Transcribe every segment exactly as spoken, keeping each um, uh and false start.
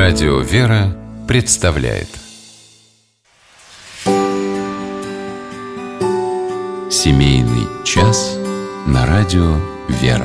Радио «Вера» представляет Семейный час на радио «Вера».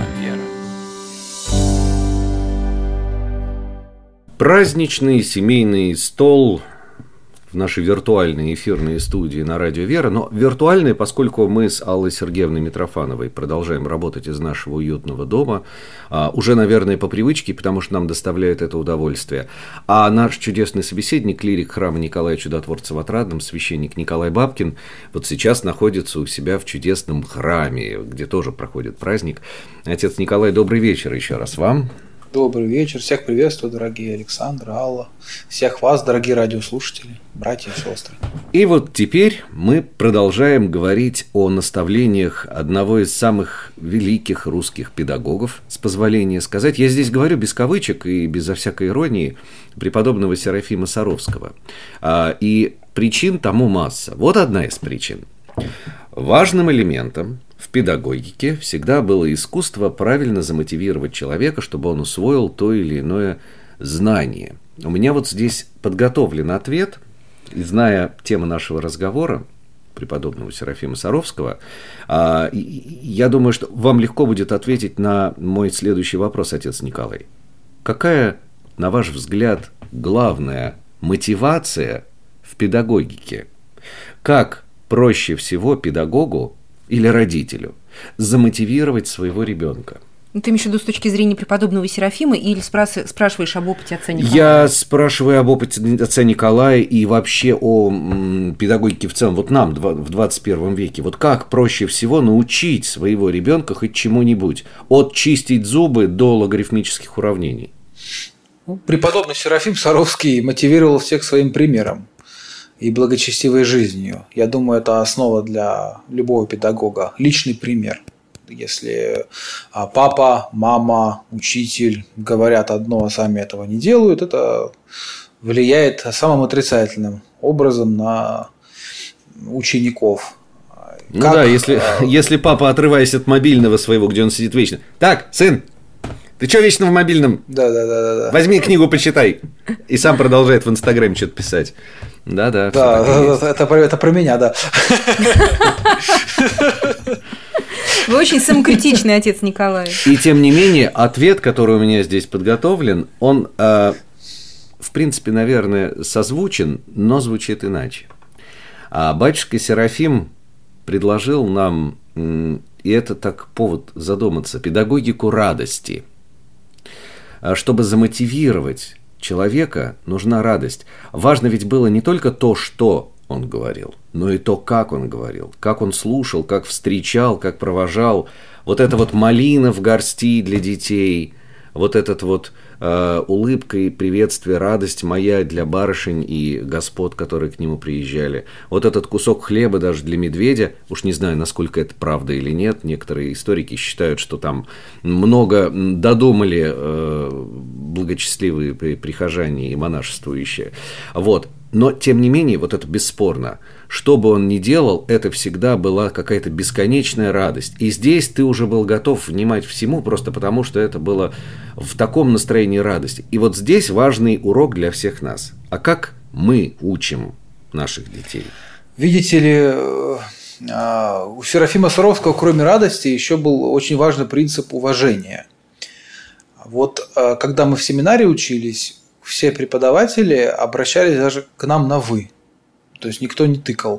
Праздничный семейный стол в нашей виртуальной эфирной студии на радио «Вера». Но виртуальной, поскольку мы с Аллой Сергеевной Митрофановой продолжаем работать из нашего уютного дома, а, уже, наверное, по привычке, потому что нам доставляет это удовольствие. А наш чудесный собеседник, клирик храма Николая Чудотворца в Отрадном, священник Николай Бабкин, вот сейчас находится у себя в чудесном храме, где тоже проходит праздник. Отец Николай, добрый вечер еще раз вам. Добрый вечер. Всех приветствую, дорогие Александр, Алла. Всех вас, дорогие радиослушатели, братья и сестры. И вот теперь мы продолжаем говорить о наставлениях одного из самых великих русских педагогов, с позволения сказать. Я здесь говорю без кавычек и безо всякой иронии, преподобного Серафима Саровского. И причин тому масса. Вот одна из причин. Важным элементом в педагогике всегда было искусство правильно замотивировать человека, чтобы он усвоил то или иное знание. У меня вот здесь подготовлен ответ, и зная тему нашего разговора, преподобного Серафима Саровского, я думаю, что вам легко будет ответить на мой следующий вопрос, отец Николай. Какая, на ваш взгляд, главная мотивация в педагогике? Как проще всего педагогу или родителю замотивировать своего ребенка? Ну, ты имеешь в виду с точки зрения преподобного Серафима или спрашиваешь, спрашиваешь об опыте отца Николая? Я спрашиваю об опыте отца Николая и вообще о м, педагогике в целом. Вот нам в двадцать первом веке. Вот как проще всего научить своего ребенка хоть чему-нибудь? От чистить зубы до логарифмических уравнений. Преподобный Серафим Саровский мотивировал всех своим примером и благочестивой жизнью. Я думаю, это основа для любого педагога. Личный пример. Если папа, мама, учитель говорят одно, а сами этого не делают, это влияет самым отрицательным образом на учеников. Ну как, да, если, а... если папа, отрываясь от мобильного своего, где он сидит вечно. Так, сын, ты что вечно в мобильном? Да, да, да, да. Возьми книгу, почитай. И сам продолжает в Инстаграме что-то писать. Да, да. Да, это, это, это про меня, да. Вы очень самокритичный, отец Николай. И тем не менее, ответ, который у меня здесь подготовлен, он, э, в принципе, наверное, созвучен, но звучит иначе. А батюшка Серафим предложил нам, и это так повод задуматься, педагогику радости. Чтобы замотивировать человека, нужна радость. Важно ведь было не только то, что он говорил, но и то, как он говорил, как он слушал, как встречал, как провожал. Вот это вот малина в горсти для детей, вот этот вот э, улыбка и приветствие, радость моя для барышень и господ, которые к нему приезжали. Вот этот кусок хлеба даже для медведя, уж не знаю, насколько это правда или нет, некоторые историки считают, что там много додумали э, благочестивые прихожане и монашествующие. Вот. Но, тем не менее, вот это бесспорно. Что бы он ни делал, это всегда была какая-то бесконечная радость. И здесь ты уже был готов внимать всему, просто потому что это было в таком настроении радости. И вот здесь важный урок для всех нас. А как мы учим наших детей? Видите ли, у Серафима Саровского, кроме радости, еще был очень важный принцип уважения. Вот когда мы в семинарии учились, все преподаватели обращались даже к нам на «вы». То есть никто не тыкал.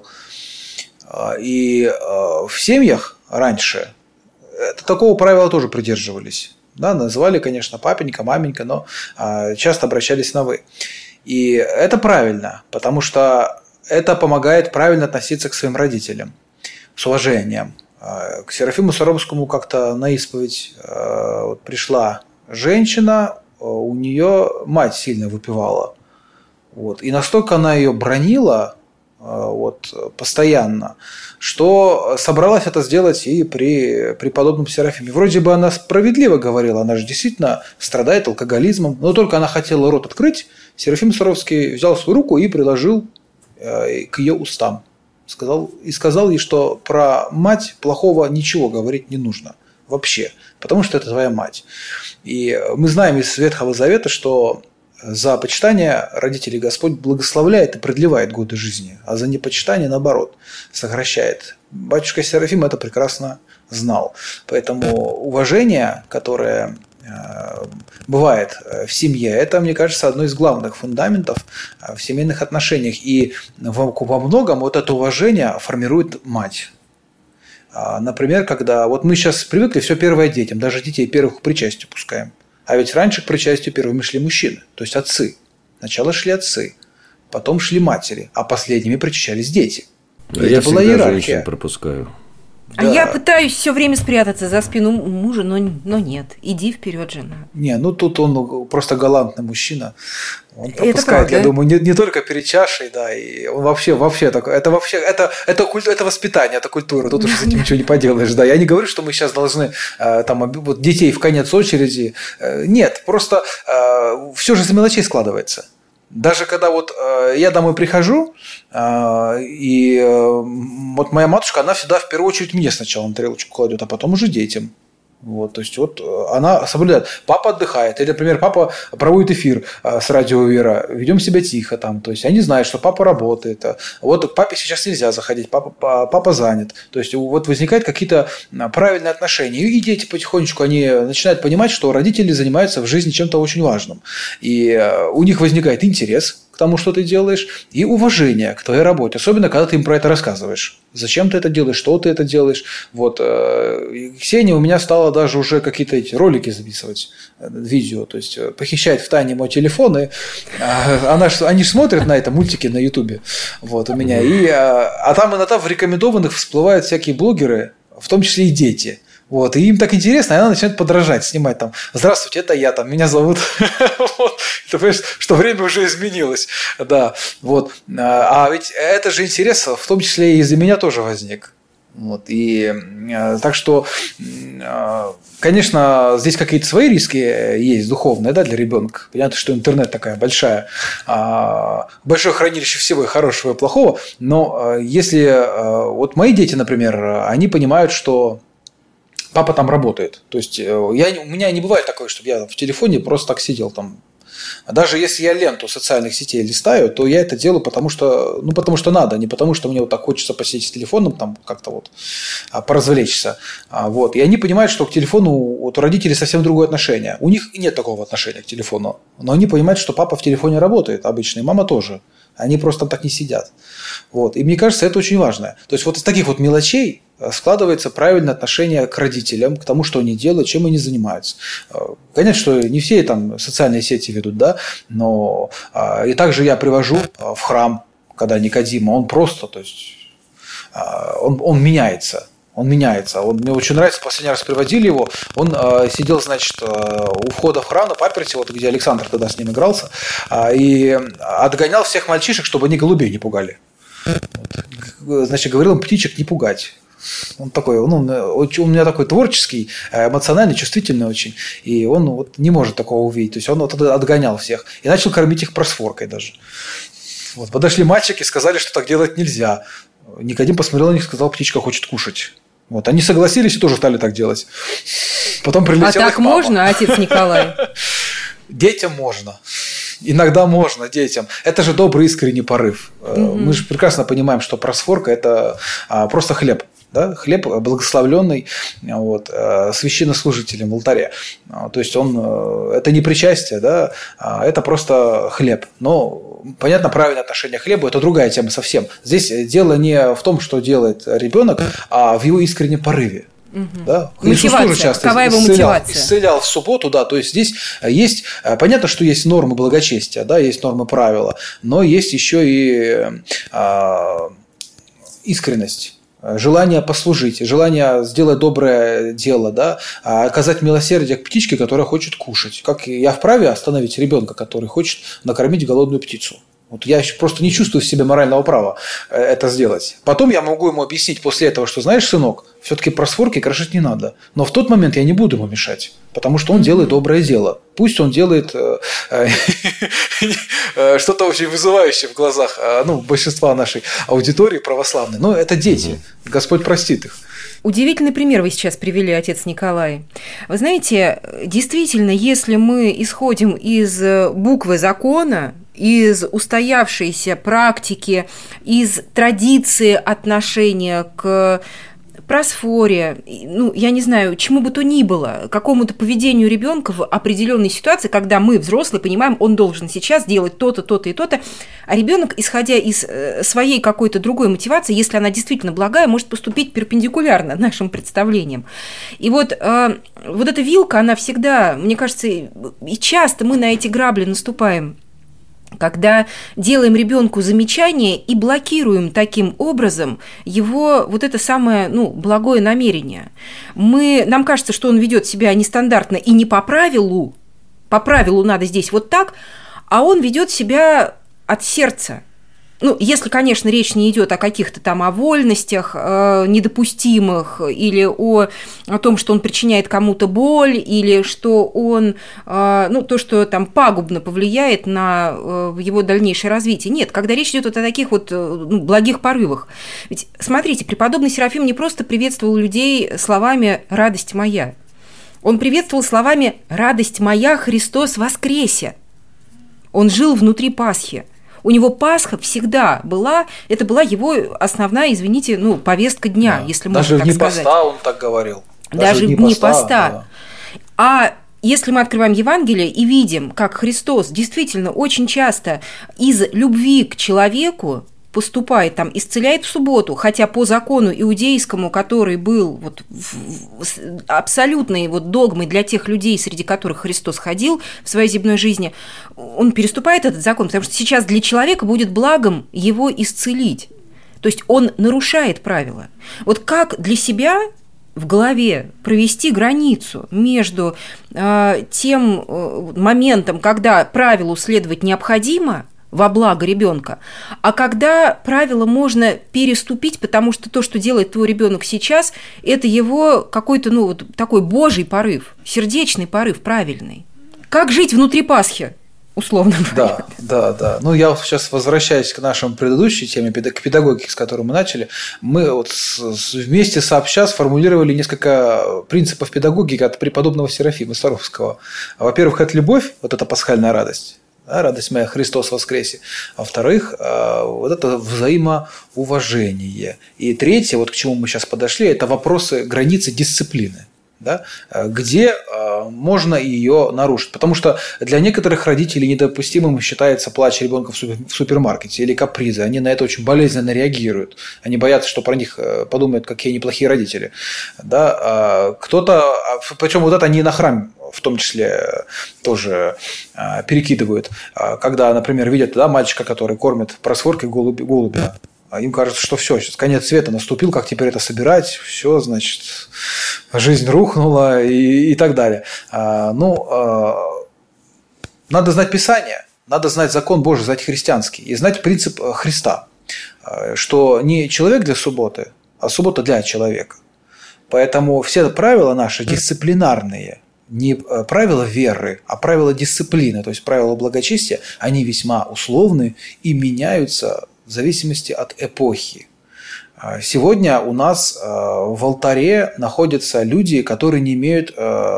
И в семьях раньше такого правила тоже придерживались. Да, называли, конечно, папенька, маменька, но часто обращались на «вы». И это правильно, потому что это помогает правильно относиться к своим родителям с уважением. К Серафиму Саровскому как-то на исповедь вот пришла женщина, у нее мать сильно выпивала. Вот. И настолько она ее бранила вот, постоянно, что собралась это сделать и при преподобном Серафиме. Вроде бы она справедливо говорила, она же действительно страдает алкоголизмом, но только она хотела рот открыть, Серафим Саровский взял свою руку и приложил к ее устам. Сказал, и сказал ей, что про мать плохого ничего говорить не нужно вообще, потому что это твоя мать. И мы знаем из Ветхого Завета, что За почитание родителей Господь благословляет и продлевает годы жизни, а за непочитание, наоборот, сокращает. Батюшка Серафим это прекрасно знал. Поэтому уважение, которое бывает в семье, это, мне кажется, одно из главных фундаментов в семейных отношениях. И во многом вот это уважение формирует мать. Например, когда вот мы сейчас привыкли все первое детям, даже детей первых к причастию пускаем. А ведь раньше к причастию первыми шли мужчины, то есть отцы. Сначала шли отцы, потом шли матери, а последними причащались дети. Да, я была всегда иерархия. женщин пропускаю. А да. Я пытаюсь все время спрятаться за спину мужа, но, но нет. Иди вперед, жена. Не, ну тут он просто галантный мужчина. Он пропускает, это я думаю, не, не только перед чашей, да, и он вообще, вообще такой, это вообще, это, это, культура, это воспитание, это культура, тут уже с этим ничего не поделаешь, да. Я не говорю, что мы сейчас должны там вот, детей в конец очереди. Нет, просто все же из мелочей складывается. Даже когда вот э, я домой прихожу, э, и э, вот моя матушка, она всегда в первую очередь мне сначала на тарелочку кладет, а потом уже детям. Вот, то есть вот она соблюдает. Папа отдыхает, или, например, папа проводит эфир с радио Вера, ведем себя тихо там, то есть они знают, что папа работает. Вот к папе сейчас нельзя заходить, папа, папа занят. То есть вот возникают какие-то правильные отношения, и дети потихонечку они начинают понимать, что родители занимаются в жизни чем-то очень важным, и у них возникает интерес к тому, что ты делаешь, и уважение к твоей работе, особенно когда ты им про это рассказываешь. Зачем ты это делаешь, что ты это делаешь. Вот. Ксения у меня стала даже уже какие-то эти ролики записывать, видео, то есть похищает в тайне мой телефон, и она, они же смотрят на это, мультики на Ютубе, вот, у меня, и, а там иногда в рекомендованных всплывают всякие блогеры, в том числе и дети. Вот, и им так интересно, и она начинает подражать, снимать там: «Здравствуйте, это я, там, меня зовут». Ты понимаешь, что время уже изменилось. Да, вот. А ведь это же интерес, в том числе и из-за меня тоже возник. Вот, и так что, конечно, здесь какие-то свои риски есть духовные, да, для ребенка. Понятно, что интернет такая большая, большое хранилище всего и хорошего, и плохого. Но если вот мои дети, например, они понимают, что папа там работает. То есть я, у меня не бывает такое, чтобы я в телефоне просто так сидел там. Даже если я ленту социальных сетей листаю, то я это делаю, потому что, ну, потому что надо, не потому что мне вот так хочется посидеть с телефоном, там как-то вот поразвлечься. Вот. И они понимают, что к телефону вот, у родителей совсем другое отношение. У них нет такого отношения к телефону, но они понимают, что папа в телефоне работает обычно, и мама тоже. Они просто так не сидят. Вот. И мне кажется, это очень важно. То есть вот из таких вот мелочей складывается правильное отношение к родителям, к тому, что они делают, чем они занимаются. Конечно, что не все там социальные сети ведут, да, но и также я привожу в храм, когда Никодима, он просто, то есть он, он меняется. Он меняется. Он, мне очень нравится, последний раз приводили его, он э, сидел, значит, э, у входа в храм на паперти, вот где Александр тогда с ним игрался, э, и отгонял всех мальчишек, чтобы они голубей не пугали. Вот. Значит, говорил им птичек не пугать. Он такой, ну, он у меня такой творческий, эмоциональный, чувствительный очень, и он вот не может такого увидеть. То есть он вот отгонял всех и начал кормить их просфоркой даже. Вот. Подошли мальчики, сказали, что так делать нельзя. Никодим посмотрел на них и сказал: птичка хочет кушать. Вот. Они согласились и тоже стали так делать. Потом прилетела А так их мама. можно, отец Николай? Детям можно. Иногда можно детям. Это же добрый искренний порыв. Угу. Мы же прекрасно понимаем, что просфорка – это просто хлеб. Да? Хлеб благословленный вот, священнослужителем в алтаре. То есть он, это не причастие, да? Это просто хлеб. Но, понятно, правильное отношение к хлебу – это другая тема совсем. Здесь дело не в том, что делает ребенок, а в его искреннем порыве. Угу. Да? Мотивация. Часто какова его исцелял, мотивация? Исцелял в субботу, да. То есть здесь есть, понятно, что есть нормы благочестия, да, есть нормы правила, но есть еще и а, искренность. Желание послужить, желание сделать доброе дело, да, оказать милосердие к птичке, которая хочет кушать. Как я вправе остановить ребенка, который хочет накормить голодную птицу? Вот я еще просто не чувствую в себе морального права это сделать. Потом я могу ему объяснить после этого, что, знаешь, сынок, все-таки просфорки крошить не надо. Но в тот момент я не буду ему мешать, потому что он делает доброе дело. Пусть он делает что-то очень вызывающее в глазах ну, большинства нашей аудитории православной. Но это дети. Господь простит их. Удивительный пример вы сейчас привели, отец Николай. Вы знаете, действительно, если мы исходим из буквы закона, из устоявшейся практики, из традиции отношения к просфоре, ну, я не знаю, чему бы то ни было, какому-то поведению ребенка в определенной ситуации, когда мы, взрослые, понимаем, он должен сейчас делать то-то, то-то и то-то, а ребенок, исходя из своей какой-то другой мотивации, если она действительно благая, может поступить перпендикулярно нашим представлениям. И вот, вот эта вилка, она всегда, мне кажется, и часто мы на эти грабли наступаем, когда делаем ребенку замечание и блокируем таким образом его вот это самое, ну, благое намерение. Мы, нам кажется, что он ведет себя нестандартно и не по правилу, по правилу надо здесь вот так, а он ведет себя от сердца. Ну, если, конечно, речь не идет о каких-то там о вольностях э, недопустимых или о, о том, что он причиняет кому-то боль, или что он, э, ну, то, что там пагубно повлияет на э, его дальнейшее развитие. Нет, когда речь идет о таких вот ну, благих порывах. Ведь, смотрите, преподобный Серафим не просто приветствовал людей словами «радость моя». Он приветствовал словами «радость моя, Христос воскресе». Он жил внутри Пасхи. У него Пасха всегда была, это была его основная, извините, ну, повестка дня, да. Если можно так сказать. Даже в дни поста он так говорил. Даже, Даже в дни поста. поста. Да. А если мы открываем Евангелие и видим, как Христос действительно очень часто из любви к человеку поступает, там, исцеляет в субботу, хотя по закону иудейскому, который был вот абсолютной вот догмой для тех людей, среди которых Христос ходил в своей земной жизни, он переступает этот закон, потому что сейчас для человека будет благом его исцелить. То есть он нарушает правила. Вот как для себя в голове провести границу между э, тем э, моментом, когда правилу следовать необходимо, во благо ребенка, а когда правила можно переступить, потому что то, что делает твой ребенок сейчас, это его какой-то, ну, вот такой божий порыв, сердечный порыв, правильный. Как жить внутри Пасхи, условно говоря? Да, да, да. Ну, я сейчас возвращаюсь к нашей предыдущей теме, к педагогике, с которой мы начали. Мы вот вместе сообща сформулировали несколько принципов педагогики от преподобного Серафима Саровского. Во-первых, это любовь, вот эта пасхальная радость. Да, радость моя, Христос воскресе. А во-вторых, вот это взаимоуважение. И третье, вот к чему мы сейчас подошли, это вопросы границы дисциплины. Да, где можно ее нарушить. Потому что для некоторых родителей недопустимым считается плач ребенка в супермаркете или капризы. Они на это очень болезненно реагируют. Они боятся, что про них подумают, какие они плохие родители. Да, кто-то, причем вот это они на храм в том числе тоже перекидывают. Когда, например, видят, да, мальчика, который кормит просфоркой голуби, голубя. А им кажется, что все, сейчас конец света наступил, как теперь это собирать, все, значит, жизнь рухнула и, и так далее. А, ну, а, надо знать Писание, надо знать закон Божий, знать христианский и знать принцип Христа, что не человек для субботы, а суббота для человека. Поэтому все правила наши дисциплинарные, не правила веры, а правила дисциплины, то есть правила благочестия, они весьма условны и меняются в зависимости от эпохи. Сегодня у нас в алтаре находятся люди, которые не имеют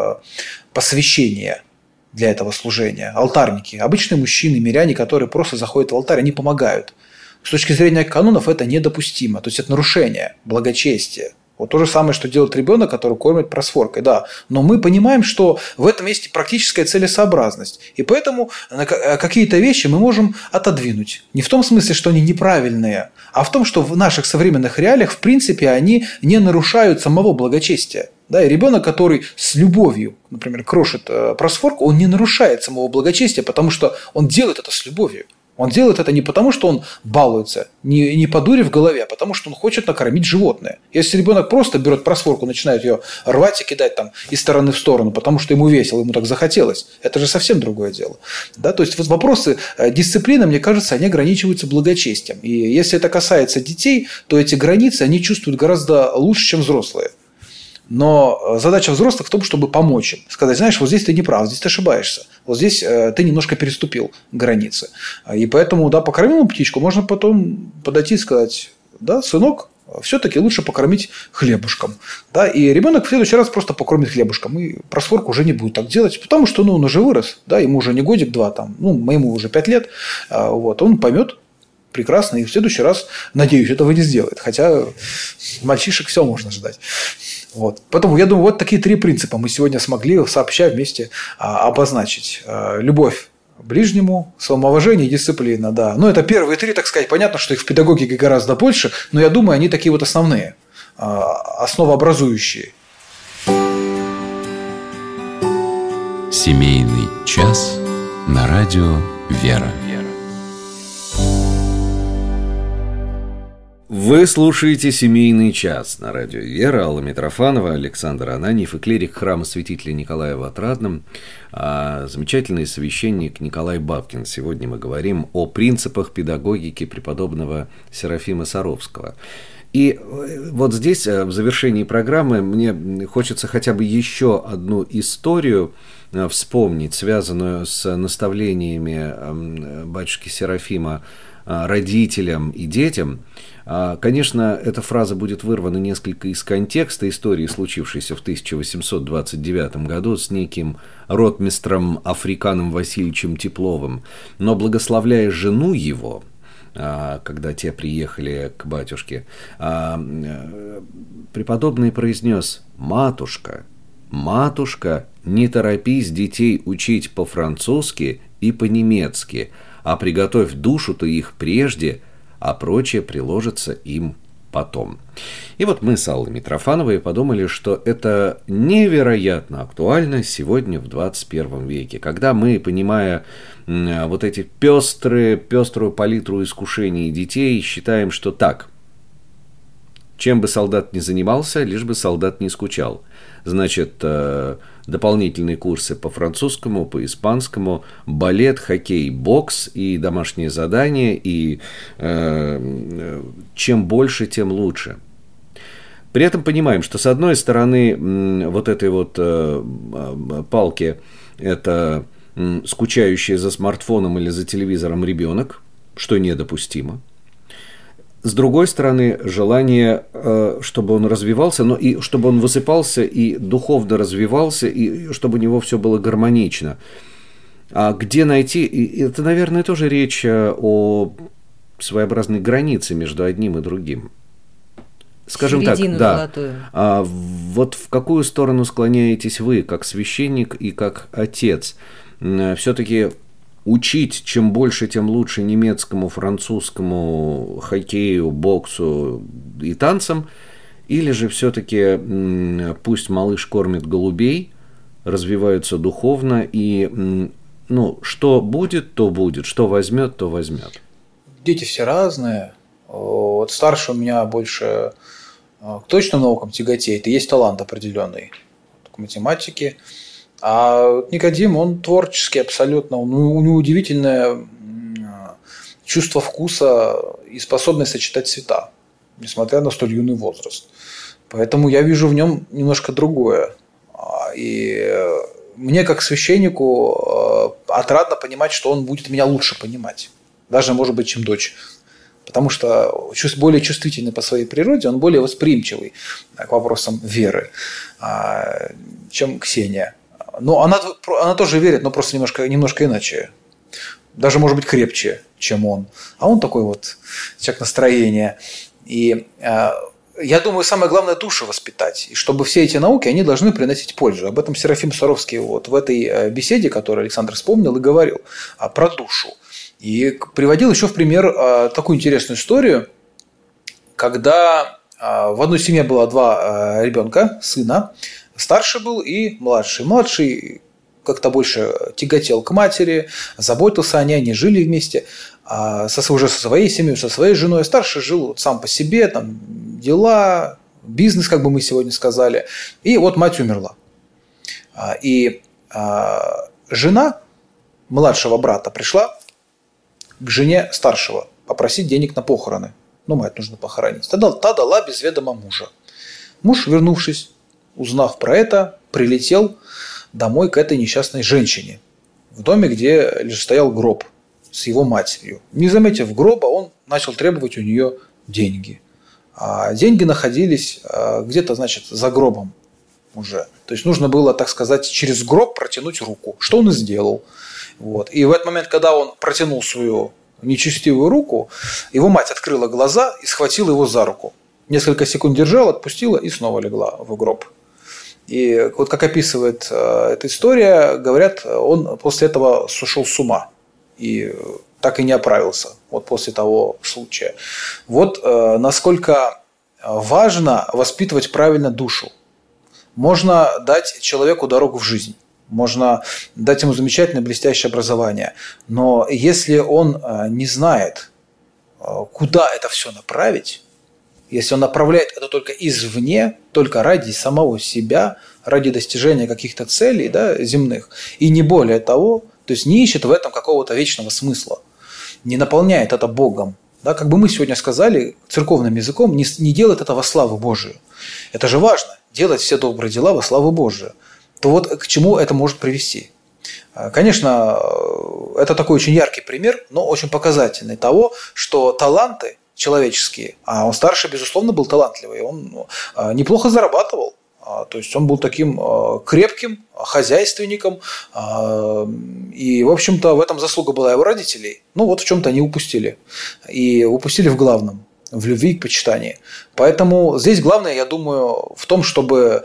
посвящения для этого служения. Алтарники, обычные мужчины, миряне, которые просто заходят в алтарь, они помогают. С точки зрения канонов это недопустимо, то есть это нарушение благочестия. Вот то же самое, что делает ребенок, который кормит просфоркой, да. Но мы понимаем, что в этом есть практическая целесообразность. И поэтому какие-то вещи мы можем отодвинуть. Не в том смысле, что они неправильные, а в том, что в наших современных реалиях, в принципе, они не нарушают самого благочестия. Да, и ребенок, который с любовью, например, крошит просфорку, он не нарушает самого благочестия, потому что он делает это с любовью. Он делает это не потому, что он балуется, не, не по дуре в голове, а потому, что он хочет накормить животное. Если ребенок просто берет просфорку, начинает ее рвать и кидать там из стороны в сторону, потому что ему весело, ему так захотелось, это же совсем другое дело. Да? То есть вот вопросы дисциплины, мне кажется, они ограничиваются благочестием. И если это касается детей, то эти границы они чувствуют гораздо лучше, чем взрослые. Но задача взрослых в том, чтобы помочь им. Сказать, знаешь, вот здесь ты не прав, здесь ты ошибаешься. Вот здесь ты немножко переступил границы. И поэтому, да, покормил птичку, можно потом подойти и сказать, да, сынок, все-таки лучше покормить хлебушком. Да? И ребенок в следующий раз просто покормит хлебушком. И просфорка уже не будет так делать, потому что ну, он уже вырос. Да? Ему уже не годик-два, там, ну, моему уже пять лет. Вот, он поймет прекрасно, и в следующий раз, надеюсь, этого не сделает. Хотя мальчишек все можно ждать. Вот. Поэтому я думаю, вот такие три принципа мы сегодня смогли, сообща, вместе а, обозначить. А, любовь к ближнему, самоуважение и дисциплина. Да. Ну, это первые три, так сказать. Понятно, что их в педагогике гораздо больше, но я думаю, они такие вот основные, а, основообразующие. Семейный час на радио «Вера». Вы слушаете «Семейный час» на радио «Вера». Алла Митрофанова, Александр Ананьев и клирик храма святителя Николая в Отрадном, а замечательный священник Николай Бабкин. Сегодня мы говорим о принципах педагогики преподобного Серафима Саровского. И вот здесь, в завершении программы, мне хочется хотя бы еще одну историю вспомнить, связанную с наставлениями батюшки Серафима родителям и детям. Конечно, эта фраза будет вырвана несколько из контекста истории, случившейся в тысяча восемьсот двадцать девятом году с неким ротмистром Африканом Васильевичем Тепловым, но благословляя жену его, когда те приехали к батюшке, преподобный произнес: «Матушка, матушка, не торопись детей учить по-французски и по-немецки, а приготовь душу-то их прежде, а прочее приложится им потом». И вот мы с Аллой Митрофановой подумали, что это невероятно актуально сегодня в двадцать первом веке, когда мы, понимая вот эти пестрые, пеструю палитру искушений детей, считаем, что так, чем бы солдат ни занимался, лишь бы солдат не скучал. Значит, дополнительные курсы по французскому, по испанскому, балет, хоккей, бокс и домашние задания, и э, чем больше, тем лучше. При этом понимаем, что с одной стороны вот этой вот э, палки это скучающий за смартфоном или за телевизором ребенок, что недопустимо. С другой стороны, желание, чтобы он развивался, но и чтобы он высыпался и духовно развивался, и чтобы у него все было гармонично. А где найти? И это, наверное, тоже речь о своеобразной границе между одним и другим. Скажем середину так, да. Золотую. А вот в какую сторону склоняетесь вы, как священник и как отец? Все-таки учить чем больше, тем лучше немецкому, французскому, хоккею, боксу и танцам, или же все-таки пусть малыш кормит голубей, развиваются духовно, и ну, что будет, то будет, что возьмет, то возьмет. Дети все разные. Вот старший у меня больше к точным наукам тяготеет, и есть талант определенный к математике. А Никодим, он творческий абсолютно, он, у него удивительное чувство вкуса и способность сочетать цвета, несмотря на столь юный возраст. Поэтому я вижу в нем немножко другое. И мне, как священнику, отрадно понимать, что он будет меня лучше понимать. Даже, может быть, чем дочь. Потому что более чувствительный по своей природе, он более восприимчивый к вопросам веры, чем Ксения. Но она, она тоже верит, но просто немножко, немножко иначе. Даже, может быть, крепче, чем он. А он такой вот человек настроения. И э, я думаю, самое главное – душу воспитать. И чтобы все эти науки, они должны приносить пользу. Об этом Серафим Саровский вот в этой беседе, которую Александр вспомнил, и говорил про душу. И приводил еще в пример э, такую интересную историю, когда э, в одной семье было два э, ребенка, сына. Старший был и младший. Младший как-то больше тяготел к матери, заботился о ней, они жили вместе, а со, уже со своей семьей, со своей женой. Старший жил вот сам по себе, там дела, бизнес, как бы мы сегодня сказали. И вот мать умерла. И жена младшего брата пришла к жене старшего попросить денег на похороны. Ну, мать нужно похоронить. Та дала без ведома мужа. Муж, вернувшись, узнав про это, прилетел домой к этой несчастной женщине в доме, где стоял гроб с его матерью. Не заметив гроба, он начал требовать у нее деньги. а деньги находились где-то, значит, за гробом уже. То есть нужно было, так сказать, через гроб протянуть руку, что он и сделал. Вот. И в этот момент, когда он протянул свою нечестивую руку, его мать открыла глаза и схватила его за руку. Несколько секунд держала, отпустила и снова легла в гроб. И вот как описывает э, эта история, говорят, он после этого сошел с ума и так и не оправился вот после того случая. Вот э, насколько важно воспитывать правильно душу. Можно дать человеку дорогу в жизнь, можно дать ему замечательное блестящее образование, но если он э, не знает, э, куда это все направить, если он направляет это только извне, только ради самого себя, ради достижения каких-то целей, да, земных, и не более того, то есть не ищет в этом какого-то вечного смысла, не наполняет это Богом. Да, как бы мы сегодня сказали церковным языком, не, не делает это во славу Божию. Это же важно, делать все добрые дела во славу Божию. То вот к чему это может привести? Конечно, это такой очень яркий пример, но очень показательный того, что таланты человеческие, а он старший, безусловно, был талантливый, он неплохо зарабатывал, то есть он был таким крепким хозяйственником, и, в общем-то, в этом заслуга была его родителей. Ну, вот в чем-то они упустили, и упустили в главном, в любви и почитании. Поэтому здесь главное, я думаю, в том, чтобы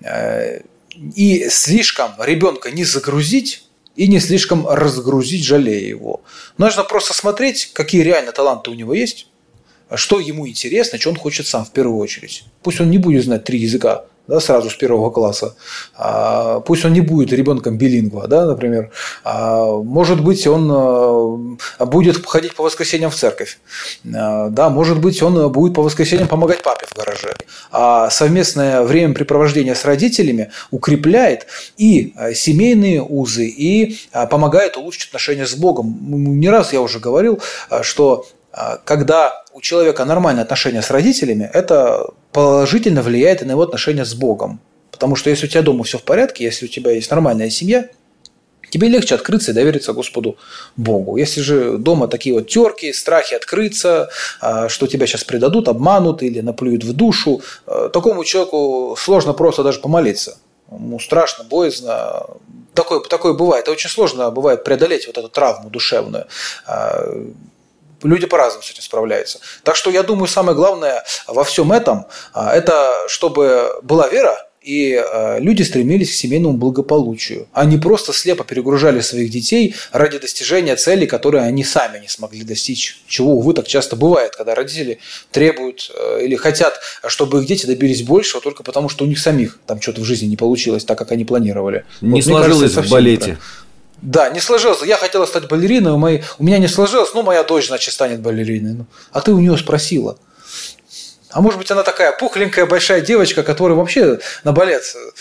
и слишком ребенка не загрузить, и не слишком разгрузить, жалея его. Нужно просто смотреть, какие реально таланты у него есть, что ему интересно, что он хочет сам в первую очередь. Пусть он не будет знать три языка, да, сразу с первого класса. А, пусть он не будет ребенком билингва, да, например. А, может быть, он а, будет ходить по воскресеньям в церковь. А, да, может быть, он будет по воскресеньям помогать папе в гараже. А совместное времяпрепровождение с родителями укрепляет и семейные узы, и помогает улучшить отношения с Богом. Не раз я уже говорил, что когда у человека нормальные отношения с родителями, это положительно влияет и на его отношения с Богом. Потому что если у тебя дома все в порядке, если у тебя есть нормальная семья, тебе легче открыться и довериться Господу Богу. Если же дома такие вот терки, страхи открыться, что тебя сейчас предадут, обманут или наплюют в душу, такому человеку сложно просто даже помолиться. Ему страшно, боязно. Такое, такое бывает. И очень сложно бывает преодолеть вот эту травму душевную. Люди по-разному с этим справляются. Так что я думаю, самое главное во всем этом, это чтобы была вера, и люди стремились к семейному благополучию, а не просто слепо перегружали своих детей ради достижения целей, которые они сами не смогли достичь. Чего, увы, так часто бывает, когда родители требуют или хотят, чтобы их дети добились большего только потому, что у них самих там что-то в жизни не получилось так, как они планировали. Не вот, сложилось кажется, в балете. Да, не сложилось. Я хотела стать балериной, у, моей, у меня не сложилось, ну, моя дочь, значит, станет балериной. Ну, а ты у нее спросила. А может быть, она такая пухленькая, большая девочка, которая вообще на балет...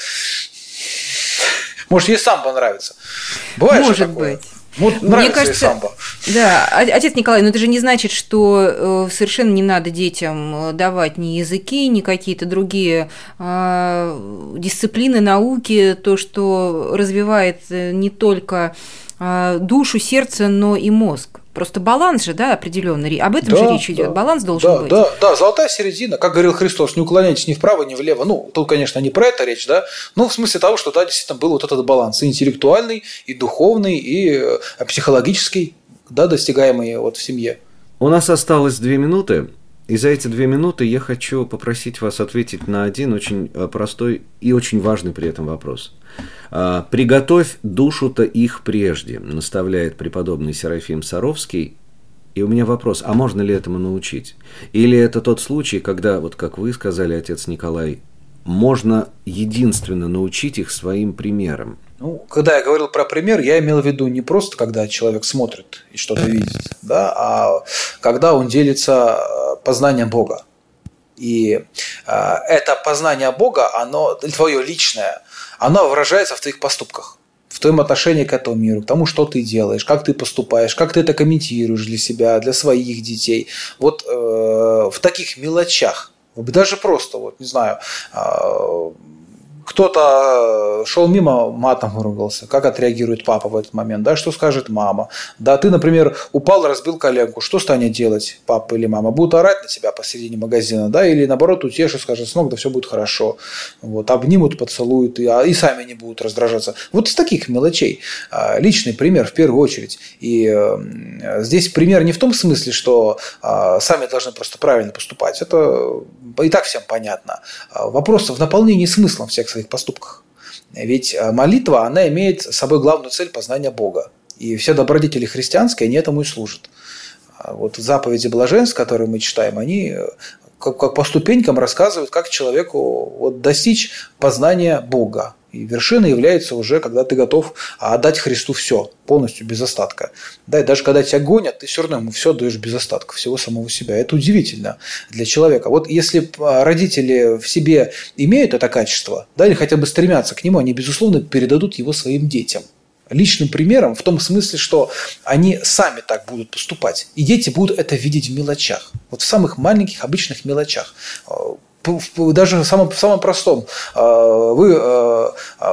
Может, ей самбо нравится. Бывает может же такое? быть. Вот мне кажется, самбо. Да, отец Николай, но это же не значит, что совершенно не надо детям давать ни языки, ни какие-то другие э, дисциплины, науки, то, что развивает не только э, душу, сердце, но и мозг. Просто баланс же, да, определенный. Об этом да, же речь идет. Да, баланс должен да, быть. Да, да, золотая середина. Как говорил Христос, не уклоняйтесь ни вправо, ни влево. Ну, тут, конечно, не про это речь, да, но в смысле того, что да, действительно был вот этот баланс и интеллектуальный, и духовный, и психологический, да, достигаемый вот в семье. У нас осталось две минуты. И за эти две минуты я хочу попросить вас ответить на один очень простой и очень важный при этом вопрос. «Приготовь душу-то их прежде», наставляет преподобный Серафим Саровский. И у меня вопрос, а можно ли этому научить? Или это тот случай, когда, вот как вы сказали, отец Николай, можно единственно научить их своим примером? Ну, когда я говорил про пример, я имел в виду не просто, когда человек смотрит и что-то видит, да, а когда он делится познанием Бога. И э, это познание Бога, оно твое личное, оно выражается в твоих поступках, в твоем отношении к этому миру, к тому, что ты делаешь, как ты поступаешь, как ты это комментируешь для себя, для своих детей. Вот э, в таких мелочах, даже просто, вот, не знаю, э, кто-то шел мимо, матом выругался. Как отреагирует папа в этот момент? Да, что скажет мама? Да, ты, например, упал, разбил коленку. Что станет делать папа или мама? Будут орать на тебя посередине магазина, да, или наоборот утешат, скажут: сынок, да все будет хорошо. Вот, обнимут, поцелуют, и, и сами не будут раздражаться. Вот из таких мелочей. Личный пример в первую очередь. И э, здесь пример не в том смысле, что э, сами должны просто правильно поступать. Это и так всем понятно. Вопрос в наполнении смыслом всех своих поступках. Ведь молитва, она имеет с собой главную цель познания Бога. И все добродетели христианские, они этому и служат. Вот заповеди блаженств, которые мы читаем, они как, как по ступенькам рассказывают, как человеку вот достичь познания Бога. И вершина является уже, когда ты готов отдать Христу все, полностью, без остатка. Да, и даже когда тебя гонят, ты все равно ему все даешь без остатка, всего самого себя. Это удивительно для человека. Вот если родители в себе имеют это качество, да, или хотя бы стремятся к нему, они, безусловно, передадут его своим детям. Личным примером в том смысле, что они сами так будут поступать. И дети будут это видеть в мелочах. Вот в самых маленьких, обычных мелочах. Даже в самом, в самом простом. Вы,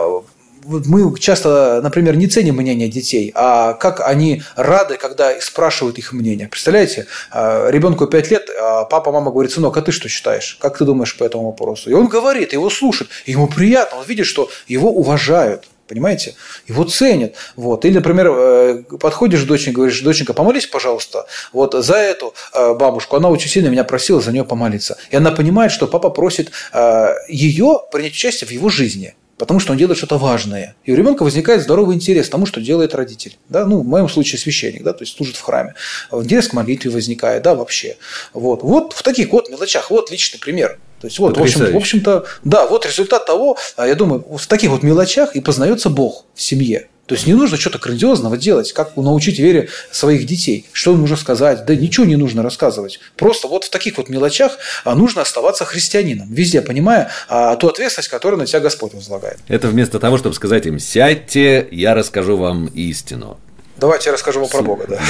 мы часто, например, не ценим мнение детей, а как они рады, когда спрашивают их мнение. Представляете, ребенку пять лет, а папа, мама говорит: сынок, а ты что считаешь? Как ты думаешь по этому вопросу? И он говорит, его слушают, ему приятно, он видит, что его уважают. Понимаете? Его ценят. Вот. Или, например, подходишь к доченьке, говоришь: доченька, помолись, пожалуйста, вот за эту бабушку. Она очень сильно меня просила за нее помолиться. И она понимает, что папа просит ее принять участие в его жизни, потому что он делает что-то важное. И у ребенка возникает здоровый интерес к тому, что делает родитель. Да? Ну, в моем случае священник, да, то есть служит в храме. Интерес к молитве возникает, да, вообще. Вот. Вот в таких вот мелочах, вот личный пример. То есть, вот, в, общем, в общем-то, да, вот результат того, я думаю, в таких вот мелочах и познается Бог в семье. То есть не нужно что-то грандиозного делать, как научить вере своих детей, что нужно сказать, да ничего не нужно рассказывать. Просто вот в таких вот мелочах нужно оставаться христианином, везде понимая ту ответственность, которую на тебя Господь возлагает. Это вместо того, чтобы сказать им: сядьте, я расскажу вам истину. Давайте я расскажу вам про Бога, да.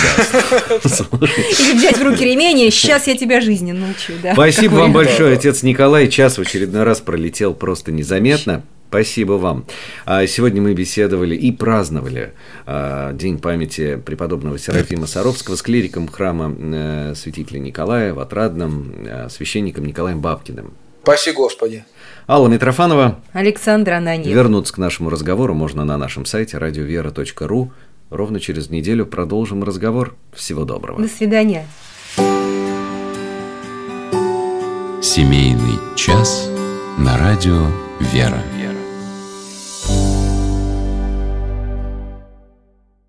Или взять в руки ремень, и сейчас я тебя жизни научу. Да. Спасибо вам большое, отец Николай. Час в очередной раз пролетел просто незаметно. Спасибо вам. Сегодня мы беседовали и праздновали День памяти преподобного Серафима Саровского с клириком храма святителя Николая в Отрадном, священником Николаем Бабкиным. Спаси Господи. Алла Митрофанова, Александр Ананьев. Вернуться к нашему разговору можно на нашем сайте радиовера точка ру. Ровно через неделю продолжим разговор. Всего доброго. До свидания. Семейный час на радио «Вера».